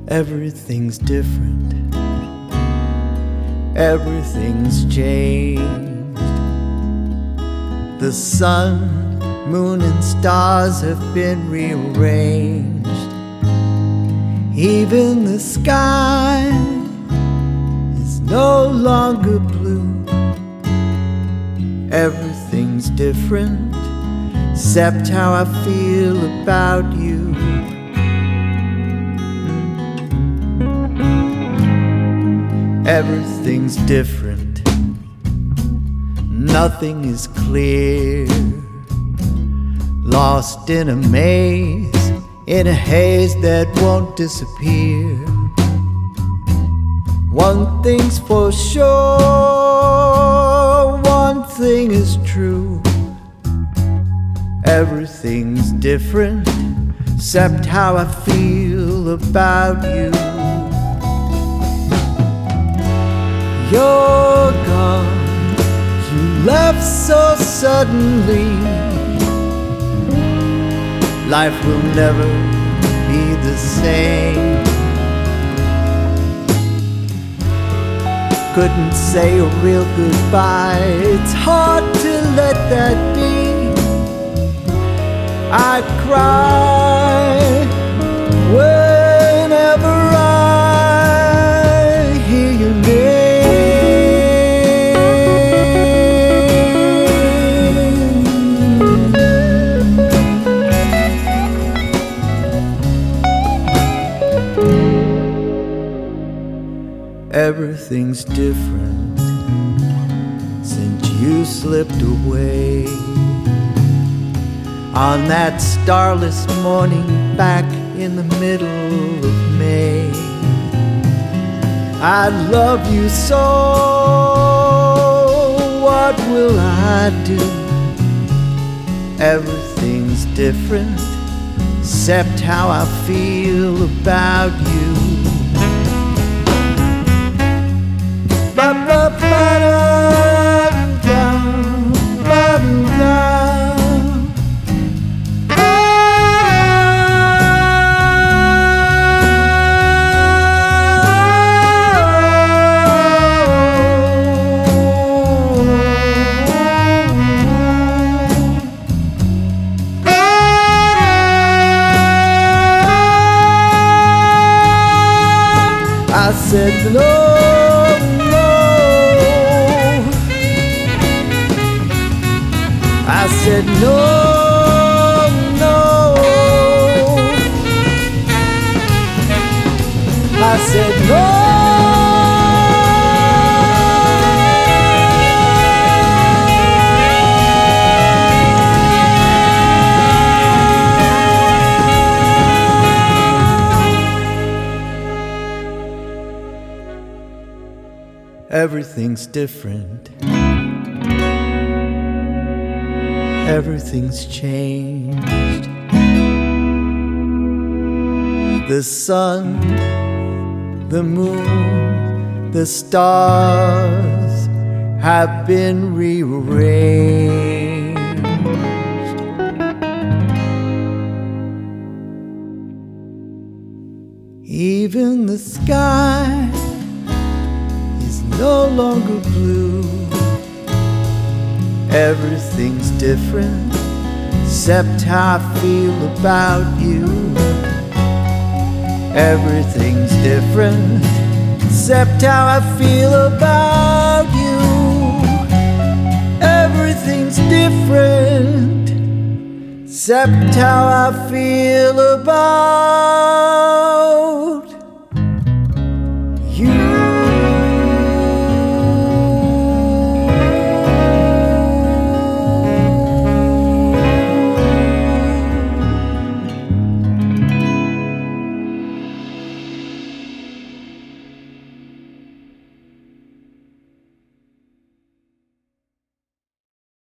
Everything's different. Everything's changed. The sun, moon, and stars have been rearranged. Even the sky is no longer blue. Everything's different, except how I feel about you. Everything's different. Nothing is clear. Lost in a maze, in a haze that won't disappear. One thing's for sure, one thing is true. Everything's different, except how I feel about you. You're gone, you left so suddenly. Life will never be the same. Couldn't say a real goodbye. It's hard to let that be. I cry whenever I hear your name. Everything's different since you slipped away. On that starless morning back in the middle of May, I love you so, what will I do? Everything's different, except how I feel about you. I said no, no. I said no, no. I said no. Everything's different. Everything's changed. The sun, the moon, the stars have been rearranged. Even the sky no longer blue. Everything's different, except how I feel about you. Everything's different, except how I feel about you. Everything's different, except how I feel about